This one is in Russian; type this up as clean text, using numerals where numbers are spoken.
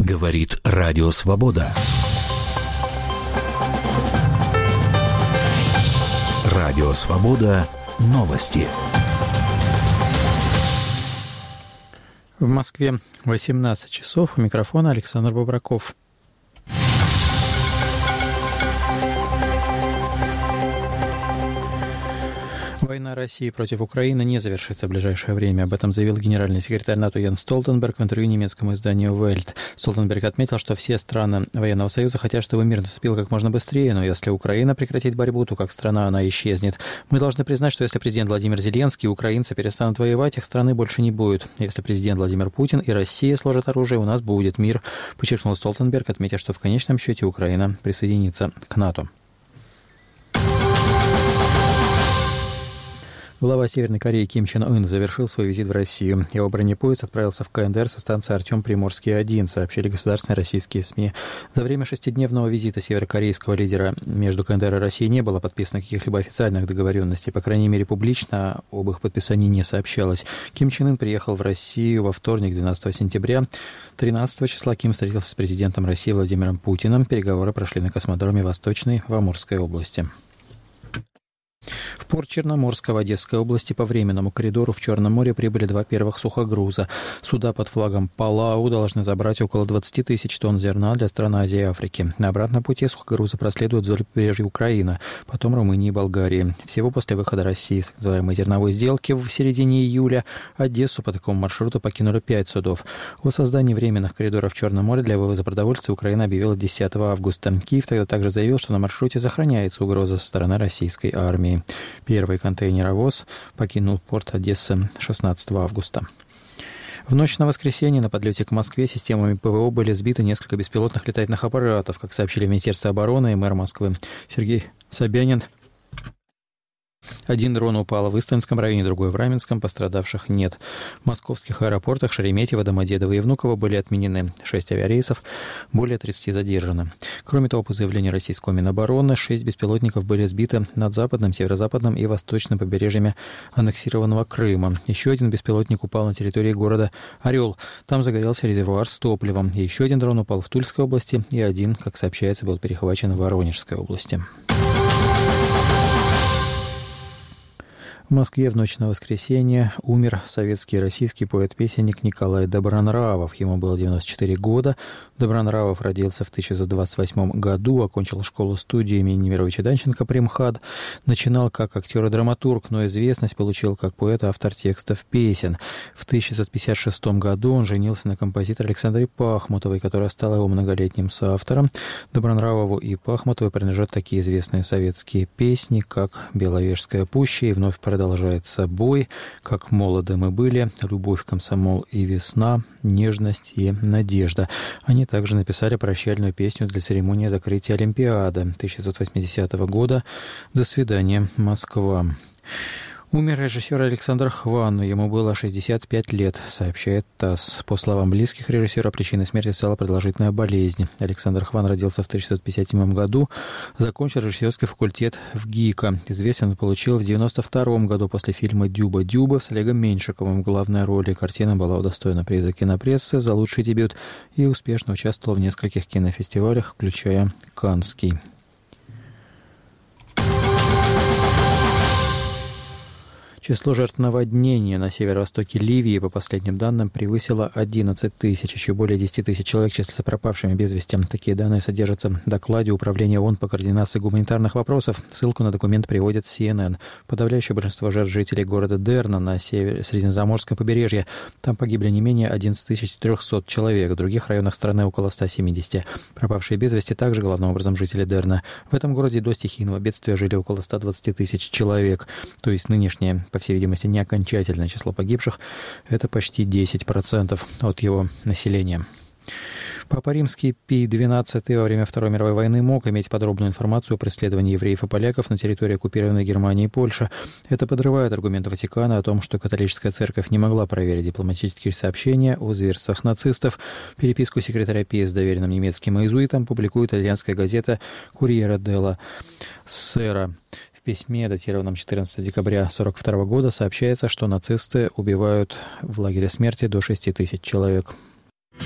Говорит Радио Свобода. Радио Свобода. Новости. В Москве 18 часов. У микрофона Александр Бобраков. Война России против Украины не завершится в ближайшее время. Об этом заявил генеральный секретарь НАТО Йенс Столтенберг в интервью немецкому изданию Welt. Столтенберг отметил, что все страны военного союза хотят, чтобы мир наступил как можно быстрее, но если Украина прекратит борьбу, то как страна она исчезнет. Мы должны признать, что если президент Владимир Зеленский и украинцы перестанут воевать, их страны больше не будет. Если президент Владимир Путин и Россия сложат оружие, у нас будет мир, подчеркнул Столтенберг, отметив, что в конечном счете Украина присоединится к НАТО. Глава Северной Кореи Ким Чен Ын завершил свой визит в Россию. Его бронепоезд отправился в КНДР со станции Артем-Приморский-1, сообщили государственные российские СМИ. За время 6-дневного визита северокорейского лидера между КНДР и Россией не было подписано каких-либо официальных договоренностей. По крайней мере, публично об их подписании не сообщалось. Ким Чен Ын приехал в Россию во вторник, 12 сентября. 13 числа Ким встретился с президентом России Владимиром Путиным. Переговоры прошли на космодроме Восточный в Амурской области. В порт Черноморска в Одесской области по временному коридору в Черном море прибыли 2 первых сухогруза. Суда под флагом Палау должны забрать около 20 тысяч тонн зерна для стран Азии и Африки. На обратном пути сухогрузы проследуют вдоль побережья Украины, потом Румынии и Болгарии. Всего после выхода России с так называемой зерновой сделки в середине июля Одессу по такому маршруту покинули 5 судов. О создании временных коридоров в Черном море для вывоза продовольствия Украина объявила 10 августа. Киев тогда также заявил, что на маршруте сохраняется угроза со стороны российской армии. Первый контейнеровоз покинул порт Одессы 16 августа. В ночь на воскресенье на подлете к Москве системами ПВО были сбиты несколько беспилотных летательных аппаратов, как сообщили в Министерстве обороны и мэр Москвы Сергей Собянин. Один дрон упал в Истринском районе, другой в Раменском, пострадавших нет. В московских аэропортах Шереметьево, Домодедово и Внуково были отменены 6 авиарейсов, более 30 задержано. Кроме того, по заявлению российского Минобороны, 6 беспилотников были сбиты над западным, северо-западным и восточным побережьями аннексированного Крыма. Еще один беспилотник упал на территории города Орел. Там загорелся резервуар с топливом. И еще один дрон упал в Тульской области, и один, как сообщается, был перехвачен в Воронежской области. В Москве в ночь на воскресенье умер советский и российский поэт-песенник Николай Добронравов. Ему было 94 года. Добронравов родился в 1928 году, окончил школу-студию имени Немировича Данченко при МХАТ. Начинал как актер и драматург, но известность получил как поэт и автор текстов песен. В 1956 году он женился на композиторе Александре Пахмутовой, которая стала его многолетним соавтором. Добронравову и Пахмутовой принадлежат такие известные советские песни, как «Беловежская пуща» и «Вновь продолжается бой», «Как молоды мы были», «Любовь, комсомол и весна», «Нежность и надежда». Они также написали прощальную песню для церемонии закрытия Олимпиады 1980 года «До свидания, Москва». Умер режиссер Александр Хван, ему было 65 лет, сообщает ТАСС. По словам близких режиссера, причиной смерти стала продолжительная болезнь. Александр Хван родился в 1957 году, закончил режиссерский факультет в ГИКа. Известен он получил в 1992 году после фильма «Дюба-Дюба» с Олегом Меньшиковым в главной роли. Картина была удостоена приза кинопрессы за лучший дебют и успешно участвовала в нескольких кинофестивалях, включая Каннский. Число жертв наводнения на северо-востоке Ливии, по последним данным, превысило 11 тысяч. Еще более 10 тысяч человек числятся пропавшими без вести. Такие данные содержатся в докладе Управления ООН по координации гуманитарных вопросов. Ссылку на документ приводит CNN. Подавляющее большинство жертв жителей города Дерна на Средиземноморском побережье. Там погибли не менее 11 300 человек. В других районах страны около 170. Пропавшие без вести также главным образом жители Дерна. В этом городе до стихийного бедствия жили около 120 тысяч человек. То есть нынешнее, по всей видимости, не окончательное число погибших – это почти 10% от его населения. Папа Римский Пий XII во время Второй мировой войны мог иметь подробную информацию о преследовании евреев и поляков на территории оккупированной Германии и Польши. Это подрывает аргументы Ватикана о том, что католическая церковь не могла проверить дипломатические сообщения о зверствах нацистов. Переписку секретаря Пия с доверенным немецким иезуитом публикует итальянская газета «Курьера делла Сера». В письме, датированном 14 декабря 1942 года, сообщается, что нацисты убивают в лагере смерти до 6 тысяч человек.